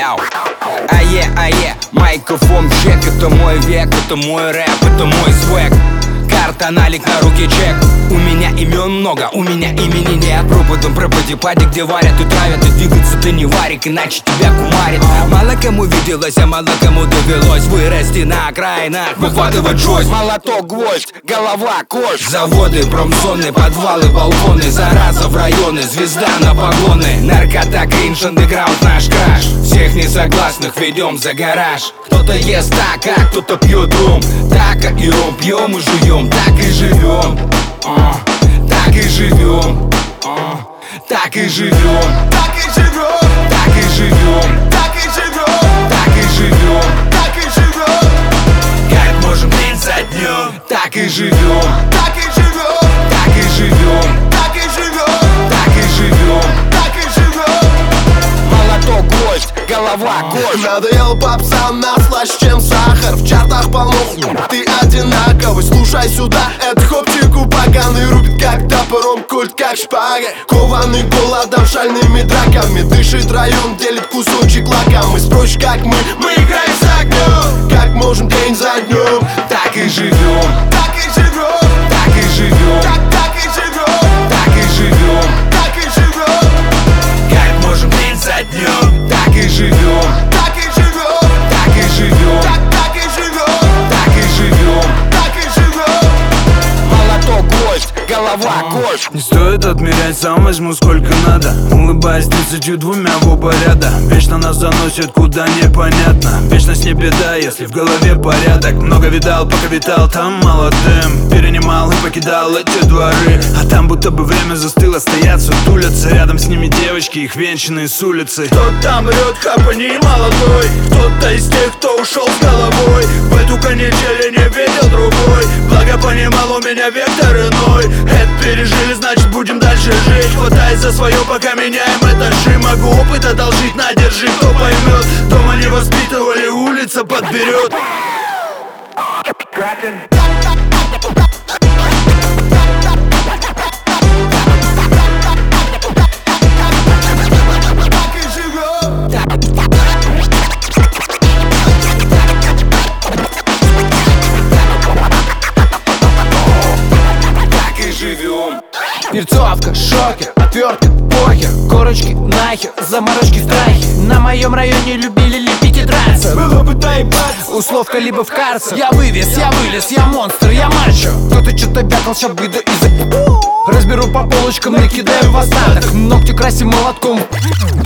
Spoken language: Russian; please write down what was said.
Яу. Ае, микрофон чек. Это мой век, это мой рэп, это мой свэг. Карта, налик, на руке чек. У меня имен много, у меня имени нет. Пропадом пропади, пади, где варят и травят. И двигаться ты не варик, иначе тебя кумарит. Мало кому виделось, а мало кому довелось вырасти на окраинах, выхватывать жесть. Молоток, гвоздь, голова, кость. Заводы, промзоны, подвалы, балконы. Зараза в районы, звезда на погоны. Наркота, кринж, андеграунд, наш краш. Всех несогласных ведем за гараж. Кто-то ест так, а кто-то пьет ром. Так и ром пьем и жуем. Так и живем, так и живем, так и живем, так и живем, так и живем, так и живем, так и живем, так и живем. Как можем день за днем, так и живем, так и живем, так и живем, так и живем, так и живем, так и живем. Молоток, гвоздь, голова, кость. Надоел попса, нас слаще, чем сахар. В чартах полно, ты одинаковый. Слушай сюда, это хопчику поганый. Рубит как топором, культ как шпага. Кованный голодом, шальными драками. Дышит район, делит кусочек лака. Мы спроще как мы играем с огнем. Как можем день за днем, так и живем, так и живем, так и живем, так и живем, так и живем, так и живем, как можем день за днем, так и живем, так и живем, так и живем, так и живем, так и живем. так и живем. Молоток, гвоздь, голова, кость. Не стоит отмерять, сам возьму сколько надо. Улыбаясь 32 в оба ряда. Вечно нас заносит куда непонятно. Вечность не беда, если в голове порядок. Много видал, пока витал там молодым. Перенимал и покидал эти дворы. А там будто бы время застыло, стоят, сутулятся. Рядом с ними девочки, их венчанные с улицы. Кто там рет, хапани молодой. Кто-то из тех, кто ушел с головой. В эту канитель не видел другой. Благо понимал, у меня вектор иной. Это пережили, значит будем дальше жить. Хватай за свое, пока меняем этажи. Могу опыт одолжить, на, держи, кто поймет. Дома не воспитывали, улица подберет. Перцовка, шокер, отвертка, похер. Корочки, нахер, заморочки, страхи. На моем районе любили лепить и драться. Было бы доебаться, Условка либо в карцер. Я вывез, я вылез, я монстр, я мачо. Кто-то что-то бякал, ща выйду из-за. Разберу по полочкам, накидаю в остаток. Ногти красим молотком.